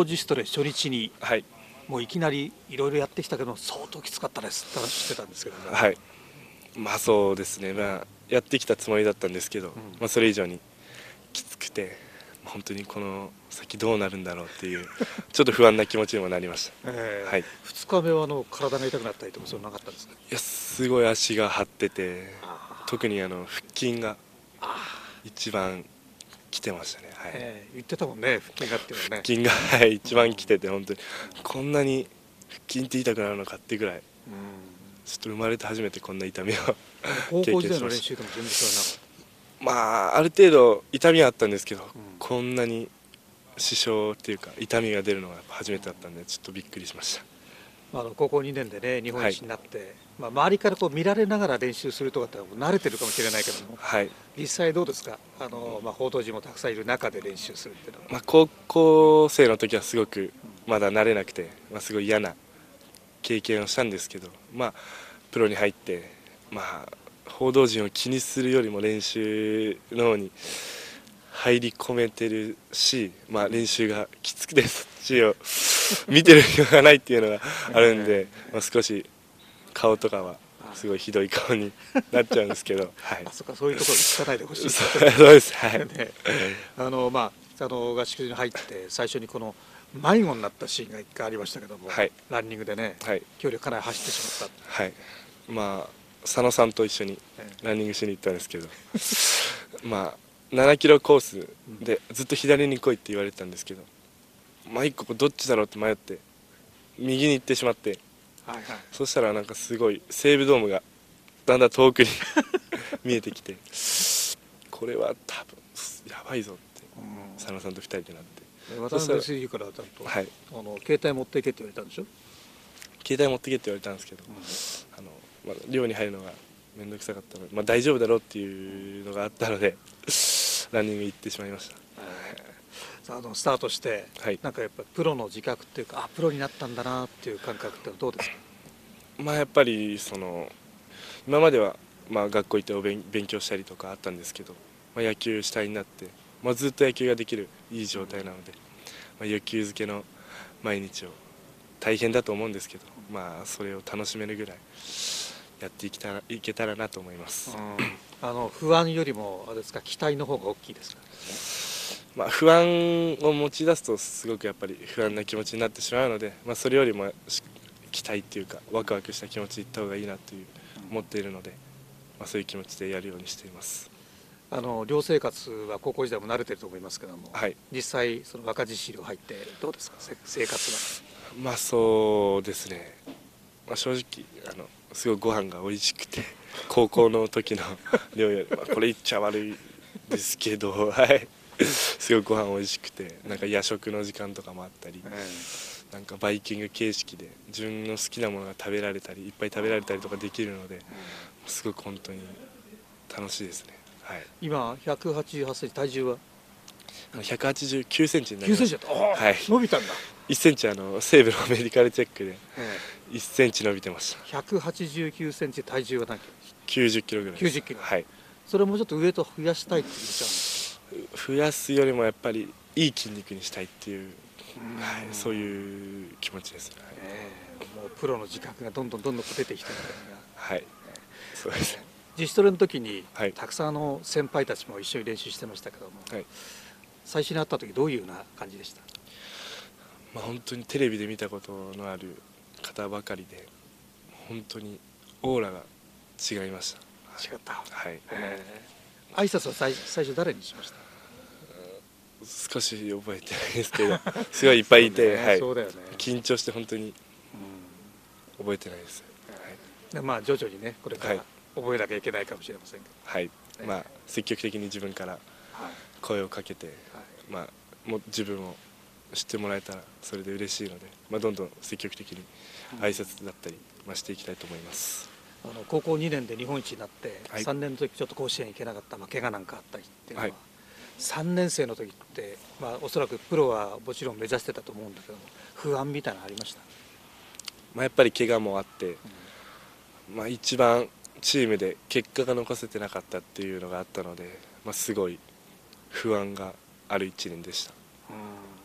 道自主トレ初日に、 はい、 もういきなりいろいろやってきたけど相当きつかったですって話してたんですけどね。 はい、まあそうですね、やってきたつもりだったんですけど、それ以上にきつくて、本当にこの先どうなるんだろうっていうちょっと不安な気持ちにもなりました。はい、 2日目は体が痛くなったりとかそういうのなかったんですか？ いや、すごい足が張ってて、特に腹筋が一番来てましたね。はい、 言ってたもんね、腹筋がっていうのはね。 腹筋が、はい、一番来てて、本当にこんなに腹筋って痛くなるのかってぐらい、ちょっと生まれて初めてこんな痛みを高経校時代の練験しました。 習でも全然それはなかった？ ある程度痛みはあったんですけど、こんなに支障っていうか痛みが出るのが初めてだったんで、ちょっとびっくりしました。 高校2年でね、日本一になって、周りから見られながら練習するとかって慣れてるかもしれないけども、 はい、 実際どうですか？報道陣もたくさんいる中で練習するっていうのは。 高校生の時はすごくまだ慣れなくて、すごい嫌な経験をしたんですけど、プロに入って、報道陣を気にするよりも練習の方に入り込めてるし、練習がきつくてそっちを見てる暇がないっていうのがあるんで、少し顔とかはすごいひどい顔になっちゃうんですけど、はい、 そういうところ聞かないでほしいそうです、はい、 ね、合宿に入って最初にこの迷子になったシーンが1回ありましたけども、 はい、 ランニングでね、 はい、 距離をかなり走ってしまった。 はい、佐野さんと一緒にランニングしに行ったんですけど、7キロコースでずっと左に来いって言われてたんですけど、一個どっちだろうって迷って右に行ってしまって、そしたらすごい西武ドームがだんだん遠くに見えてきて、これは多分やばいぞって佐野さんと2人でなって、 渡辺水からちゃんと、 はい、 携帯持っていけって言われたんでしょ？ 携帯持ってけって言われたんですけど、寮に入るのが面倒くさかったので、大丈夫だろうっていうのがあったのでランニング行ってしまいました。 スタートして、 はい、 やっぱりプロの自覚っていうか、プロになったんだなっていう感覚ってどうですか？ やっぱり今までは学校行って勉強したりとかあったんですけど、野球主体になって、ずっと野球ができるいい状態なので、野球漬けの毎日を大変だと思うんですけど、それを楽しめるぐらいやっていけたらなと思います。 不安よりもあれですか、期待の方が大きいですか？ 不安を持ち出すとすごくやっぱり不安な気持ちになってしまうので、それよりも期待っていうかワクワクした気持ちでいった方がいいなという思っているので、そういう気持ちでやるようにしています。 寮生活は高校時代も慣れてると思いますけども、 はい、 実際その若獅子寮入ってどうですか、生活は？ そうですね、正直すごいご飯が美味しくて高校の時の寮より、これ言っちゃ悪いですけど、はい、すごいご飯美味しくて、夜食の時間とかもあったり、バイキング形式で自分の好きなものが食べられたりいっぱい食べられたりとかできるので、すごく本当に楽しいですね。はい、 今188センチ、体重は 189センチになりました。 9センチだった。はい、伸びたんだ。 1センチ西武のメディカルチェックで1センチ伸びてました。 189センチ、体重は何キロ ？90キロぐらいです。 90キロ。 はい。 それもうちょっとウエイト増やしたいって言っちゃう増やすよりもやっぱりいい筋肉にしたいっていう、そういう気持ちです。 もうプロの自覚がどんどん出てきてるはい、そうですね。 自主トレの時に、 はい、 たくさん先輩たちも一緒に練習してましたけども、 はい、 最初に会った時どういうような感じでした？ 本当にテレビで見たことのある方ばかりで、本当にオーラが違いました。 違った。 はい。 挨拶は最初誰にしました？ 少し覚えてないですけどすごいいっぱいいて、はい、 そうだよね、 緊張して本当に覚えてないです。 はい、徐々にねこれから覚えなきゃいけないかもしれませんけど、 はい、積極的に自分から声をかけて、もう自分を知ってもらえたらそれで嬉しいので、どんどん積極的に挨拶だったり、していきたいと思います。 高校2年で日本一になって、3年の時ちょっと甲子園行けなかった、怪我なんかあったりっていうのは、3年生の時って、おそらくプロはもちろん目指してたと思うんだけど、不安みたいなのありました？ やっぱり怪我もあって、一番チームで結果が残せてなかったっていうのがあったので、すごい不安がある1年でした。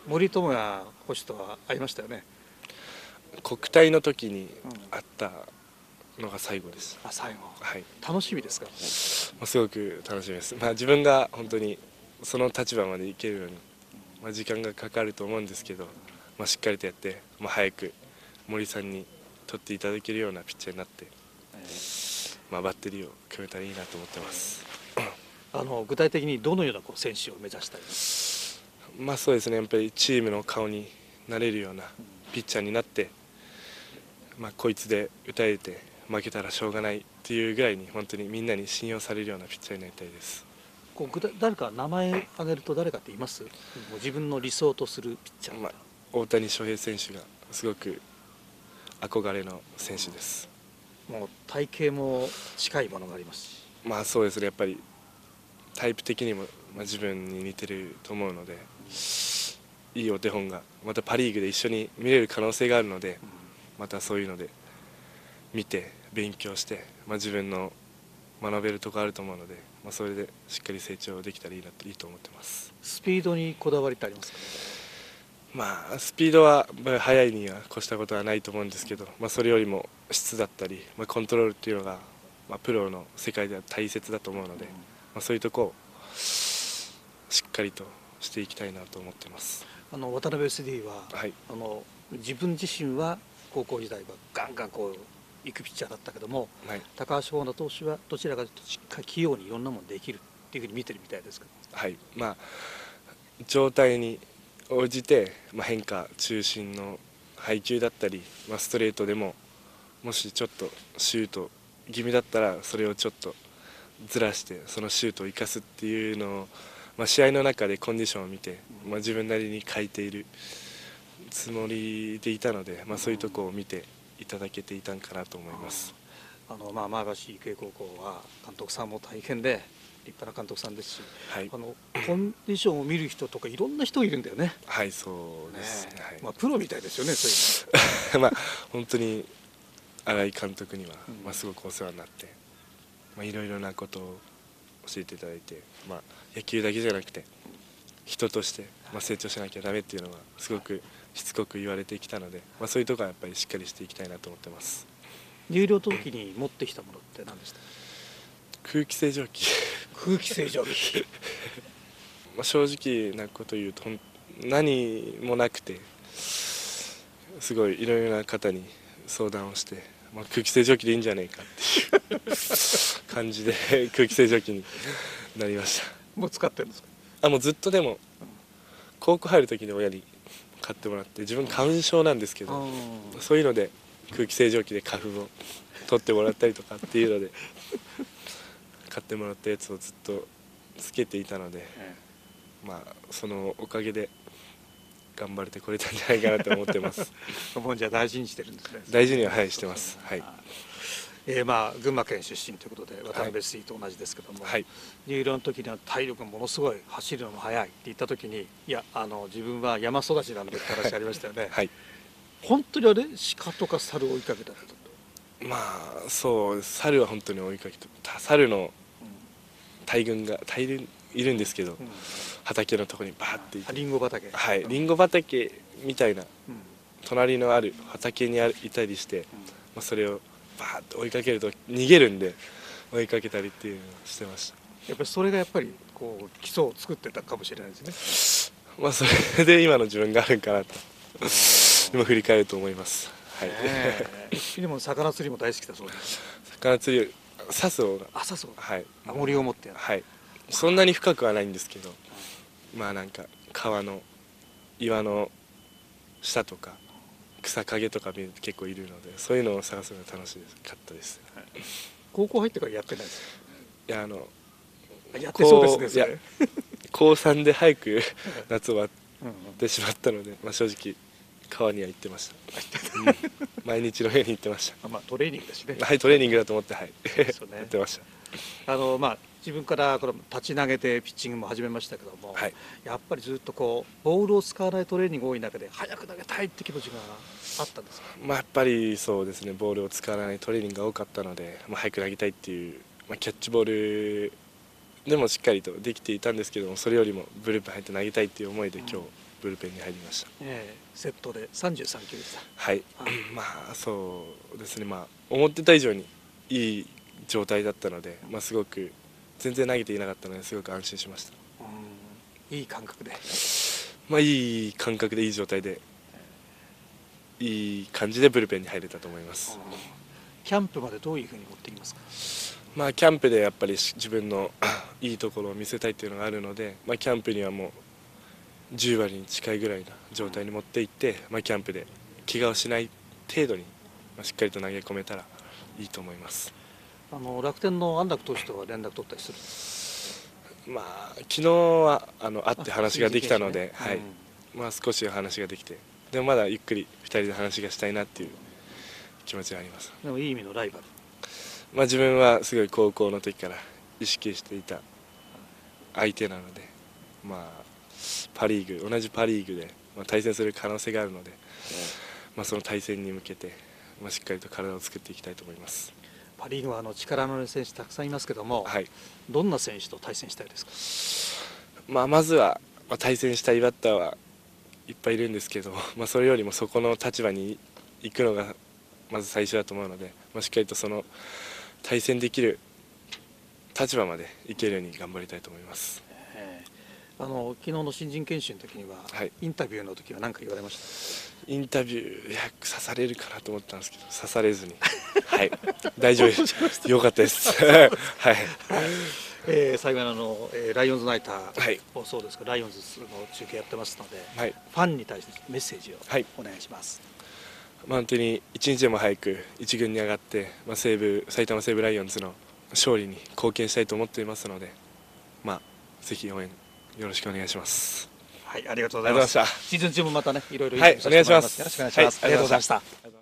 森友哉捕手とは会いましたよね。 国体の時に会ったのが最後です。 最後、 はい、 楽しみですか？ すごく楽しみです。自分が本当にその立場まで行けるのに、時間がかかると思うんですけど、しっかりとやって、早く森さんに取っていただけるようなピッチャーになって、バッテリーを組めたらいいなと思ってます。 具体的にどのような選手を目指したいですか？ そうですね、やっぱりチームの顔になれるようなピッチャーになって、こいつで打たれて負けたらしょうがないっていうぐらいに本当にみんなに信用されるようなピッチャーになりたいです。 誰か名前挙げると誰かって言います？もう自分の理想とするピッチャー。 大谷翔平選手がすごく憧れの選手です。 もう体型も近いものがありますし、 そうですね、やっぱりタイプ的にも、自分に似てると思うので、いいお手本がまたパ・リーグで一緒に見れる可能性があるので、またそういうので見て勉強して、自分の学べるところあると思うので、それでしっかり成長できたらいいと思ってます。 スピードにこだわりってありますか？ スピードは速いには越したことはないと思うんですけど、それよりも質だったり、コントロールっていうのが、プロの世界では大切だと思うので、そういうところをしっかりとしていきたいなと思ってます。 渡辺 SD は、 はい、 自分自身は高校時代はガンガン行くピッチャーだったけども、 はい、 高橋光成投手はどちらかというとしっかり器用にいろんなものできるっていうふうに見てるみたいですけど、 はい、状態に応じて、変化中心の配球だったり、ストレートでももしちょっとシュート気味だったらそれをちょっとずらしてそのシュートを生かすっていうのを、試合の中でコンディションを見て、自分なりに変えているつもりでいたので、そういうところを見ていただけていたんかなと思います。 前橋育英高校は監督さんも大変で立派な監督さんですし、 はい、 コンディションを見る人とかいろんな人いるんだよね。 はい、そうですね。はい、 プロみたいですよね、そういうの。 本当に新井監督には、すごくお世話になって、いろいろなことを教えていただいて、野球だけじゃなくて人として、成長しなきゃダメっていうのはすごくしつこく言われてきたので、そういうところはやっぱりしっかりしていきたいなと思ってます。 入寮の時に持ってきたものって何でした？ 空気清浄機空気清浄機正直なこと言うと何もなくて、すごいいろいろな方に相談をして、空気清浄機でいいんじゃねえかっていう感じで空気清浄機になりました。 もう使ってるんですか？ もうずっと、でも高校入る時に親に買ってもらって、自分花粉症なんですけど、そういうので空気清浄機で花粉を取ってもらったりとかっていうので買ってもらったやつをずっとつけていたので、そのおかげで頑張れてこれたんじゃないかなと思ってますもうじゃあ大事にしてるんですね。 大事には、してます。はい、 群馬県出身ということで渡辺 SD と同じですけども、 はい、 入寮の時には体力がものすごい走るのも速いって言った時に、いや自分は山育ちなんでって話ありましたよね。 はい、 本当にあれ鹿とか猿を追いかけたってこと？ そう、猿は本当に追いかけて、猿の大群いるんですけど、畑のところにバーっていて、 リンゴ畑、 はい、リンゴ畑みたいな、隣のある畑にいたりして、それをバーッと追いかけると逃げるんで追いかけたりっていうのをしてました。 やっぱりそれがやっぱり基礎を作ってたかもしれないですね。 それで今の自分があるんかなと今振り返ると思います。はい、 でも魚釣りも大好きだそうです。 魚釣り刺す方が、 刺す方、 はい、 森を持ってやる。 はい、そんなに深くはないんですけど、なんか川の岩の下とか草陰とか結構いるので、そういうのを探すのが楽しかったです。 はい、高校入ってからやってないですか？ いややってそうですね。それ高3で早く夏終わってしまったので、正直川には行ってました。毎日のように行ってました。 トレーニングだしね。 はい、トレーニングだと思って、はい、 そうね、 やってました。 自分から立ち投げてピッチングも始めましたけども、 はい、 やっぱりずっとボールを使わないトレーニングが多い中で早く投げたいって気持ちがあったんですか？ やっぱりそうですね、ボールを使わないトレーニングが多かったので、早く投げたいっていう、キャッチボールでもしっかりとできていたんですけども、それよりもブルペン入って投げたいっていう思いで今日ブルペンに入りました。 セットで33球でした。 はい、まあそうですね、まあ、思ってた以上にいい状態だったので、まあ、すごく全然投げていなかったのですごく安心しました。 いい感覚で、 まあ、いい感覚でいい状態でいい感じでブルペンに入れたと思います。 キャンプまでどういうふうに持っていきますか？ まあ、キャンプでやっぱり自分のいいところを見せたいというのがあるので、まあ、キャンプにはもう10割に近いぐらいな状態に持っていって、まあ、キャンプで怪我をしない程度に、まあ、しっかりと投げ込めたらいいと思います。 楽天の安楽投手とは連絡取ったりする？ まあ、昨日は会って話ができたので、はい、まあ、少し話ができて、でもまだゆっくり2人で話がしたいなっていう気持ちがあります。 でもいい意味のライバル。 まあ、自分はすごい高校の時から意識していた相手なので、まあ、同じパ・リーグで、まあ、対戦する可能性があるので、まあ、その対戦に向けて、まあ、しっかりと体を作っていきたいと思います。 パ・リーグは力のある選手たくさんいますけども、 はい、 どんな選手と対戦したいですか？ まあ、まずは、対戦したいバッターはいっぱいいるんですけど、まあ、それよりもそこの立場に行くのがまず最初だと思うので、まあ、しっかりとその対戦できる立場までいけるように頑張りたいと思います。 昨日の新人研修の時には、 はい、 インタビューの時は何か言われました？ インタビュー刺されるかなと思ったんですけど、刺されずに、はい、大丈夫です。よかったです。はい。 最後のライオンズナイターもそうですけど、ライオンズの中継やってますので、 はい、 ファンに対してメッセージをお願いします。 まあ、本当に一日でも早く一軍に上がって、まあ、埼玉西武ライオンズの勝利に貢献したいと思っていますので、まあ、ぜひ応援よろしくお願いします。 はい、ありがとうございました。シーズン中もまたね、いろいろはい、お願いします。 よろしくお願いします。ありがとうございました。